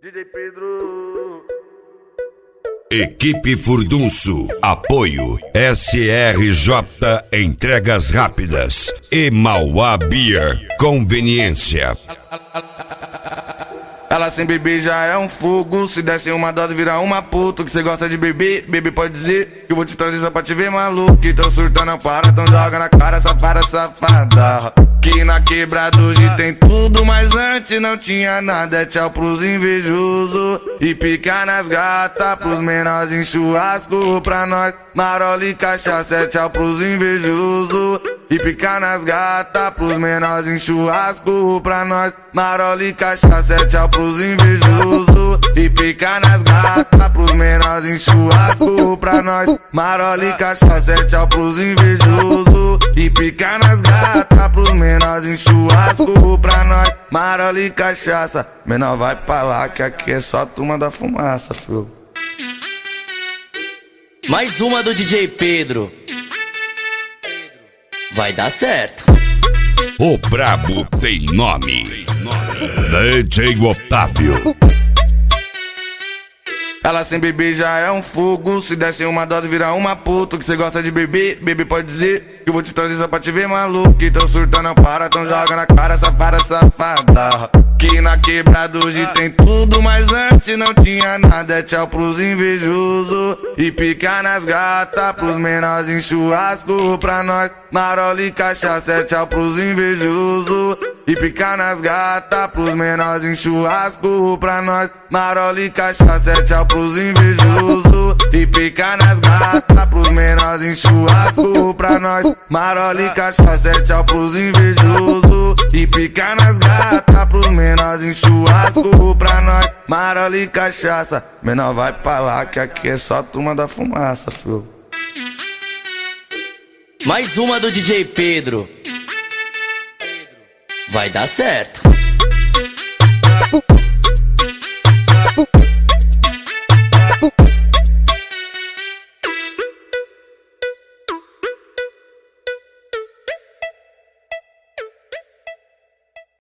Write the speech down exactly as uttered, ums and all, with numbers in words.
D J Pedro. Equipe Furdunço, apoio S R J Entregas Rápidas e Mauá Beer Conveniência. Ela sem beber já é um fogo. Se desce uma dose vira uma puta. Que cê gosta de beber, bebê pode dizer que eu vou te trazer só pra te ver maluco. Que tô surtando, para, então joga na cara, safada, safada. Que na quebrada hoje tem tudo, mas antes não tinha nada. É tchau pros invejosos e pica nas gatas. Pros menores em churrasco, pra nós marola e cachaça. É tchau pros invejosos e pica nas gatas. Pros menores em churrasco, pra nós marola e cachaça. É tchau pros invejosos e pica nas gatas. Pros menores em churrasco, pra nós marola e cachaça. É tchau pros invejosos e pica nas gatas. Pros menores em churrasco, pra nós marola e cachaça. Menor vai pra lá que aqui é só turma da fumaça, filho. Mais uma do D J Pedro. Vai dar certo. O brabo tem nome. D J Otávio. Ela sem beber já é um fogo. Se desce uma dose vira uma puta. Que cê gosta de beber, bebê pode dizer que eu vou te trazer só pra te ver maluco. Que tô surtando, para, então joga na cara, safada, safada. Que na quebrada hoje tem tudo, mas antes não tinha nada. É tchau pros invejosos e pica nas gatas. Pros menores em churrasco, pra nós marola e cachaça. É tchau pros invejosos e pica nas gatas. Pros menores em churrasco, pra nós marola e cachaça. É tchau pros invejosos e pica nas gatas. Pros menores em churrasco, pra nós marola e cachaça. É tchau pros invejosos e pica nas gatas. Pros menores em churrasco, pra nós marola e cachaça. Menor vai pra lá que aqui é só turma da fumaça, filho. Mais uma do D J Pedro. Vai dar certo.